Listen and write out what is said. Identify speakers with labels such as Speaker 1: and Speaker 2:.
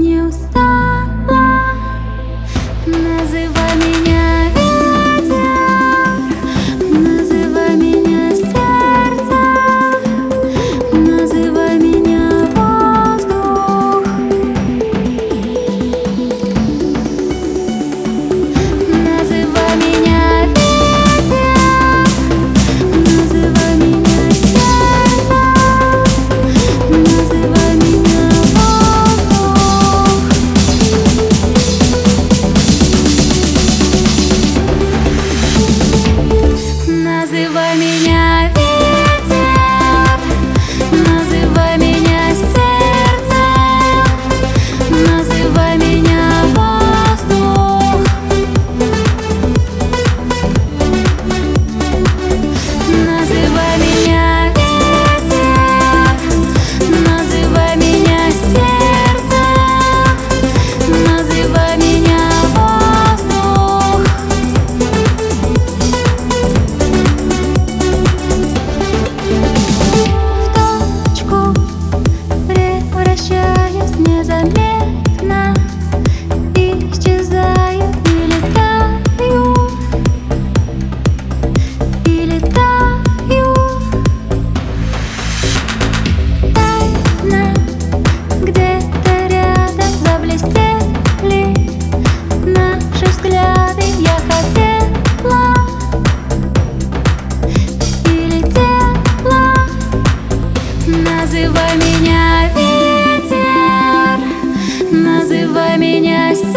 Speaker 1: не устала. Называй меня ветер, называй меня сердце, называй меня воздух. Называй меня ветер, называй меня сердце, называй меня воздух. Называй меня ветер, называй меня сердце, называй меня воздух. Называй меня ветер, называй меня сердце, называй меня воздух. В точку превращаюсь незаметно, исчезаю и летаю, и летаю. Тайна где-то рядом заблестели наши взгляды. Я хотела и летела. Называй меня ветер, называй меня